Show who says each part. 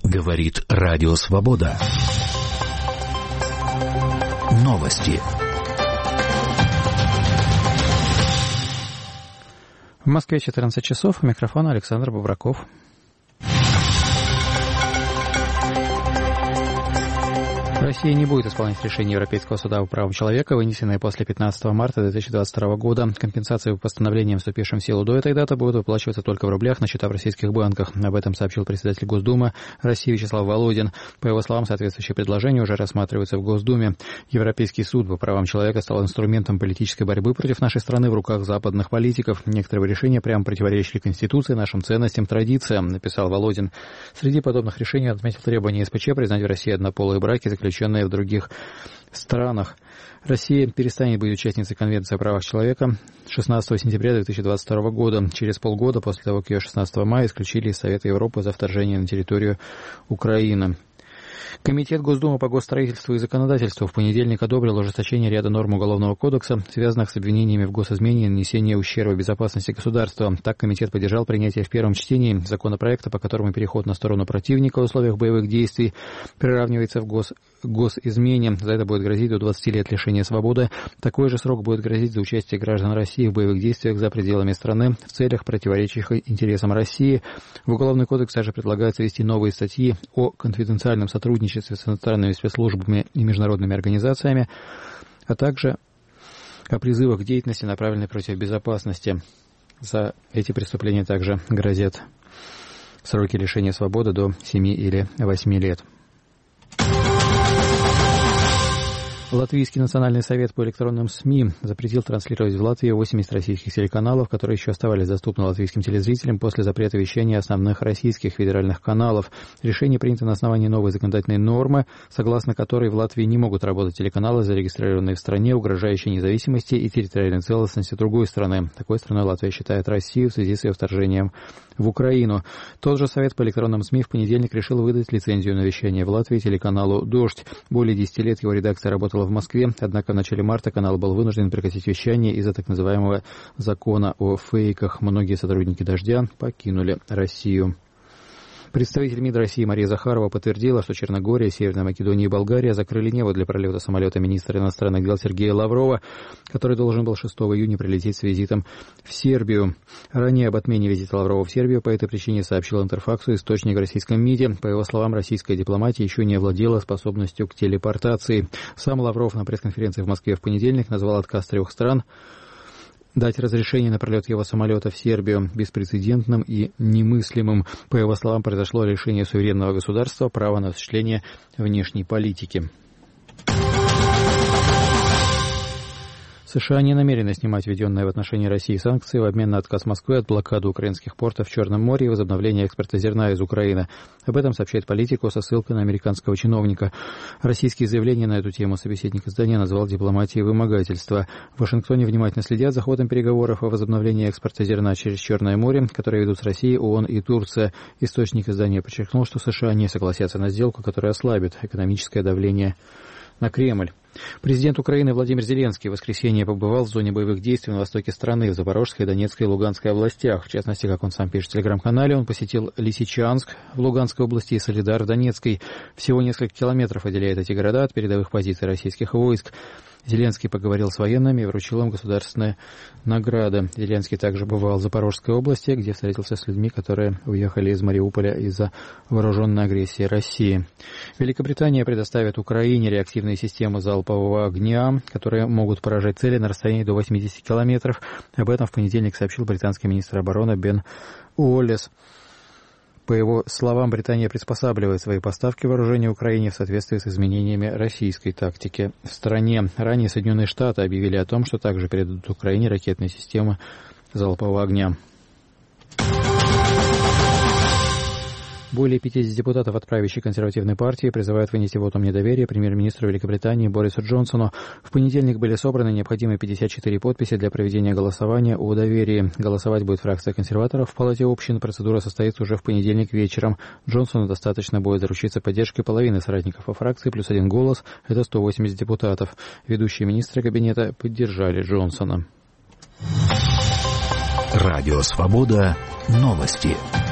Speaker 1: Говорит Радио Свобода. Новости.
Speaker 2: В Москве 14 часов. У микрофона Александр Бобраков. Россия не будет исполнять решение Европейского суда по правам человека, вынесенное после 15 марта 2022 года. Компенсации по постановлениям, вступившим в силу до этой даты, будут выплачиваться только в рублях на счета в российских банках. Об этом сообщил председатель Госдумы России Вячеслав Володин. По его словам, соответствующие предложения уже рассматриваются в Госдуме. Европейский суд по правам человека стал инструментом политической борьбы против нашей страны в руках западных политиков. Некоторые решения прямо противоречили Конституции, нашим ценностям, традициям, написал Володин. Среди подобных решений отметил требование СПЧ признать в России однополые браки, заключенные в других странах. Россия перестанет быть участницей Конвенции о правах человека 16 сентября 2022 года, через полгода после того, как ее 16 мая исключили из Совета Европы за вторжение на территорию Украины. Комитет Госдумы по госстроительству и законодательству в понедельник одобрил ужесточение ряда норм Уголовного кодекса, связанных с обвинениями в госизмене и нанесении ущерба безопасности государства. Так, комитет поддержал принятие в первом чтении законопроекта, по которому переход на сторону противника в условиях боевых действий приравнивается в госизмене. За это будет грозить до 20 лет лишения свободы. Такой же срок будет грозить за участие граждан России в боевых действиях за пределами страны в целях, противоречащих интересам России. В Уголовный кодекс также предлагается ввести новые статьи о конфиденциальном сотрудничестве с иностранными спецслужбами и международными организациями, а также о призывах к деятельности, направленной против безопасности. За эти преступления также грозят сроки лишения свободы до 7 или 8 лет. Латвийский национальный совет по электронным СМИ запретил транслировать в Латвии 80 российских телеканалов, которые еще оставались доступны латвийским телезрителям после запрета вещания основных российских федеральных каналов. Решение принято на основании новой законодательной нормы, согласно которой в Латвии не могут работать телеканалы, зарегистрированные в стране, угрожающие независимости и территориальной целостности другой страны. Такой страной Латвия считает Россию в связи с ее вторжением в Украину. Тот же совет по электронным СМИ в понедельник решил выдать лицензию на вещание в Латвии телеканалу «Дождь». Более 10 лет его редакция работала в Москве, однако в начале марта канал был вынужден прекратить вещание из-за так называемого закона о фейках. Многие сотрудники «Дождя» покинули Россию. Представитель МИД России Мария Захарова подтвердила, что Черногория, Северная Македония и Болгария закрыли небо для пролета самолета министра иностранных дел Сергея Лаврова, который должен был 6 июня прилететь с визитом в Сербию. Ранее об отмене визита Лаврова в Сербию по этой причине сообщил Интерфаксу источник в российском МИДе. По его словам, российская дипломатия еще не овладела способностью к телепортации. Сам Лавров на пресс-конференции в Москве в понедельник назвал отказ 3 стран дать разрешение на пролет его самолета в Сербию беспрецедентным и немыслимым. По его словам, произошло лишение суверенного государства права на осуществление внешней политики. США не намерены снимать введенные в отношении России санкции в обмен на отказ Москвы от блокады украинских портов в Черном море и возобновления экспорта зерна из Украины. Об этом сообщает Политико со ссылкой на американского чиновника. Российские заявления на эту тему собеседник издания назвал дипломатией вымогательства. В Вашингтоне внимательно следят за ходом переговоров о возобновлении экспорта зерна через Черное море, которые ведут с Россией ООН и Турция. Источник издания подчеркнул, что США не согласятся на сделку, которая ослабит экономическое давление на Кремль. Президент Украины Владимир Зеленский в воскресенье побывал в зоне боевых действий на востоке страны, в Запорожской, Донецкой и Луганской областях. В частности, как он сам пишет в телеграм-канале, он посетил Лисичанск в Луганской области и Солидар в Донецкой. Всего несколько километров отделяет эти города от передовых позиций российских войск. Зеленский поговорил с военными и вручил им государственные награды. Зеленский также бывал в Запорожской области, где встретился с людьми, которые уехали из Мариуполя из-за вооруженной агрессии России. Великобритания предоставит Украине реактивные системы залпового огня, которые могут поражать цели на расстоянии до 80 километров. Об этом в понедельник сообщил британский министр обороны Бен Уоллес. По его словам, Британия приспосабливает свои поставки вооружения Украине в соответствии с изменениями российской тактики в стране. Ранее Соединенные Штаты объявили о том, что также передадут Украине ракетные системы залпового огня. Более 50 депутатов от правящей консервативной партии призывают вынести вотум недоверия премьер-министру Великобритании Борису Джонсону. В понедельник были собраны необходимые 54 подписи для проведения голосования о доверии. Голосовать будет фракция консерваторов в Палате общин. Процедура состоится уже в понедельник вечером. Джонсону достаточно будет заручиться поддержкой половины соратников по фракции, плюс один голос. Это 180 депутатов. Ведущие министры кабинета поддержали Джонсона.
Speaker 1: Радио Свобода. Новости.